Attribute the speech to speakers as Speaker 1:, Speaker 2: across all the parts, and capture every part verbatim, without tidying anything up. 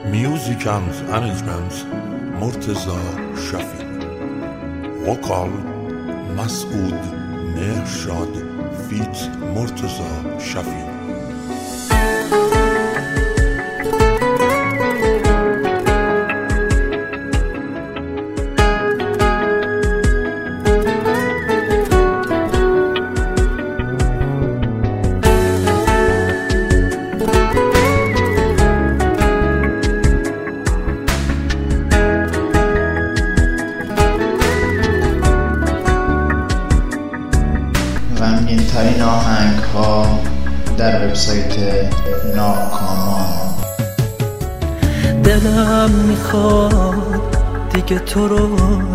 Speaker 1: Music and arrangements Murtaza Shafi. Vocal Masoud Mehrshad feat. Murtaza Shafi.
Speaker 2: غمگین ترین آهنگ ها در وبسایت ناکامان.
Speaker 3: دلم میخواد دیگه تو رو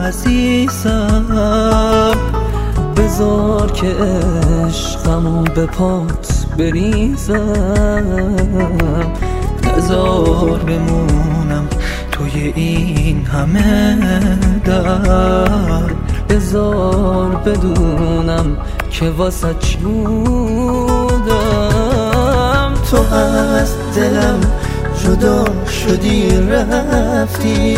Speaker 3: عزیزم، بذار که عشقمو به پات بریزم، بذار بمونم توی این همه در، بذار بدونم که واسه چی بودم. تو از دلم جدا شدی رفتی،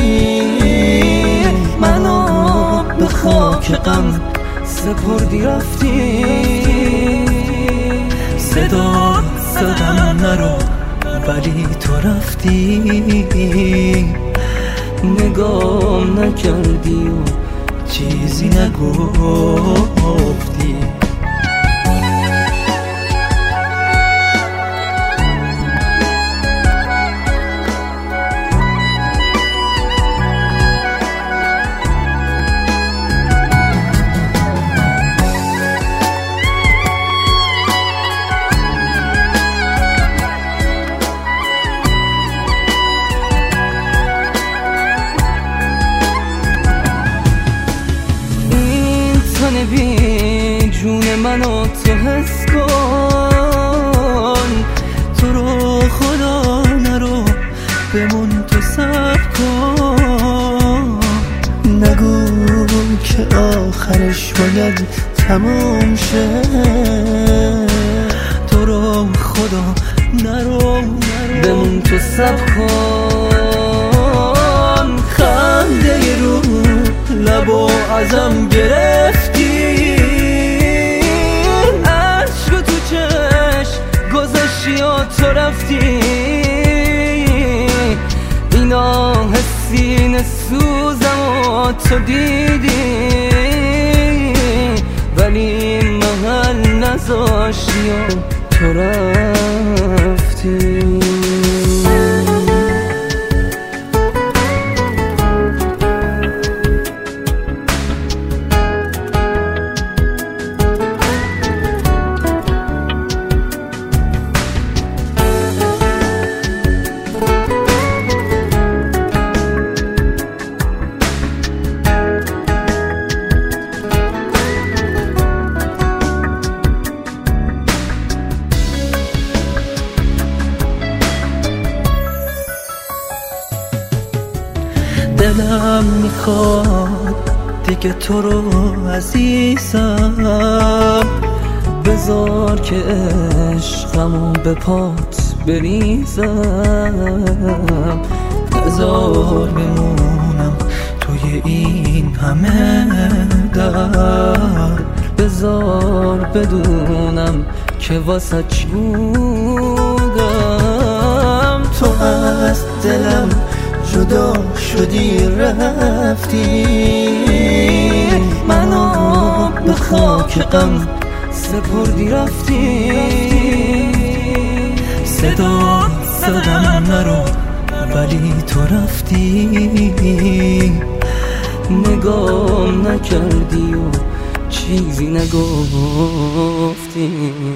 Speaker 3: منو به خاک غم سپردی رفتی، صدا صدام نرو ولی تو رفتی، نگام نکردی و چیزی نگفتی. بی جون منو تو حس کن، تو رو خدا نرو بمون تو صبر کن، نگو که آخرش باید تموم شه، تو رو خدا نرو بمون تو صبر کن. خنده رو لب و ازم گرفتی، عشق تو چشم گذاشتی و تو رفتی، اینا حسین سوزم و تو دیدی، ولی محل نذاشتی و تو رفتی. دلم میخواد دیگه تو رو عزیزم، بذار که عشقمو به پات بریزم، بذار بمونم توی این همه در، بذار بدونم که واسه چی بودم. تو از دلم جدا شدی رفتی، منو به خاک غم سپردی رفتی، صدا صدام نرو ولی تو رفتی، نگام نکردی و چیزی نگفتی.